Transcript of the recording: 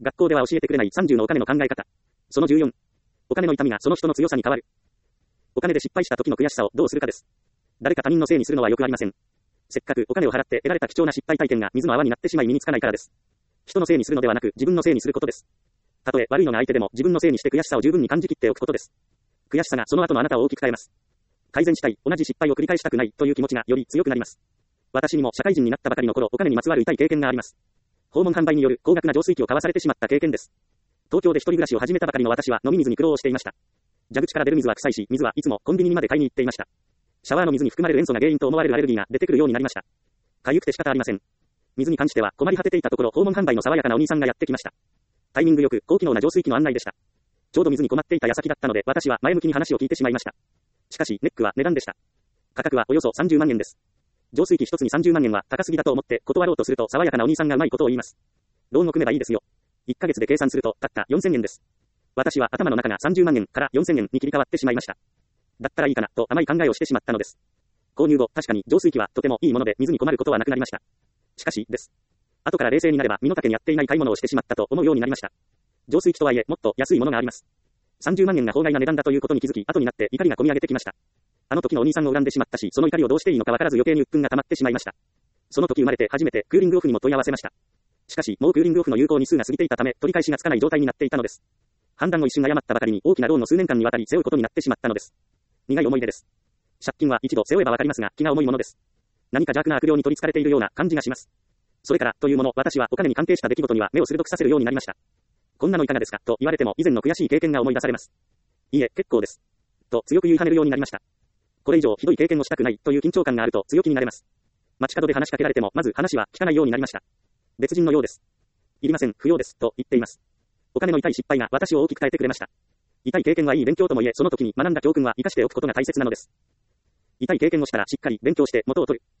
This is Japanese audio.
学校では教えてくれない30のお金の考え方。その14。お金の痛みがその人の強さに変わる。お金で失敗した時の悔しさをどうするかです。誰か他人のせいにするのはよくありません。せっかくお金を払って得られた貴重な失敗体験が水の泡になってしまい身につかないからです。人のせいにするのではなく自分のせいにすることです。たとえ悪いのが相手でも自分のせいにして悔しさを十分に感じきっておくことです。悔しさがその後のあなたを大きく変えます。改善したい、同じ失敗を繰り返したくないという気持ちがより強くなります。私にも社会人になったばかりの頃、お金にまつわる痛い経験があります。訪問販売による高額な浄水器を買わされてしまった経験です。東京で一人暮らしを始めたばかりの私は飲み水に苦労をしていました。蛇口から出る水は臭いし、水はいつもコンビニにまで買いに行っていました。シャワーの水に含まれる塩素が原因と思われるアレルギーが出てくるようになりました。かゆくて仕方ありません。水に関しては困り果てていたところ、訪問販売の爽やかなお兄さんがやってきました。タイミングよく高機能な浄水器の案内でした。ちょうど水に困っていた矢先だったので、私は前向きに話を聞いてしまいました。しかし、ネックは値段でした。価格はおよそ30万円です。浄水器一つに30万円は高すぎだと思って断ろうとすると、爽やかなお兄さんがうまいことを言います。ローンを組めばいいですよ。1ヶ月で計算すると、たった4000円です。私は頭の中が30万円から4000円に切り替わってしまいました。だったらいいかな、と甘い考えをしてしまったのです。購入後、確かに浄水器はとてもいいもので水に困ることはなくなりました。しかし、です。後から冷静になれば身の丈にやっていない買い物をしてしまったと思うようになりました。浄水器とはいえ、もっと安いものがあります。30万円が法外な値段だということに気づき、後になって怒りが込み上げてきました。あの時のお兄さんを恨んでしまったし、その怒りをどうしていいのかわからず余計に鬱憤が溜まってしまいました。その時生まれて初めてクーリングオフにも問い合わせました。しかし、もうクーリングオフの有効日数が過ぎていたため、取り返しがつかない状態になっていたのです。判断を一瞬誤ったばかりに大きなローンの数年間にわたり背負うことになってしまったのです。苦い思い出です。借金は一度背負えばわかりますが、気が重いものです。何か邪悪な悪霊に取り憑かれているような感じがします。それから、というもの、私はお金に関係した出来事には目を鋭くさせるようになりました。こんなのいかがですか、と言われても以前の悔しい経験が思い出されます。いいえ、結構です。と強く言い跳ねるようになりました。これ以上ひどい経験をしたくないという緊張感があると強気になれます。街角で話しかけられても、まず話は聞かないようになりました。別人のようです。いりません、不要です、と言っています。お金の痛い失敗が私を大きく変えてくれました。痛い経験はいい勉強ともいえ、その時に学んだ教訓は生かしておくことが大切なのです。痛い経験をしたらしっかり勉強して元を取る。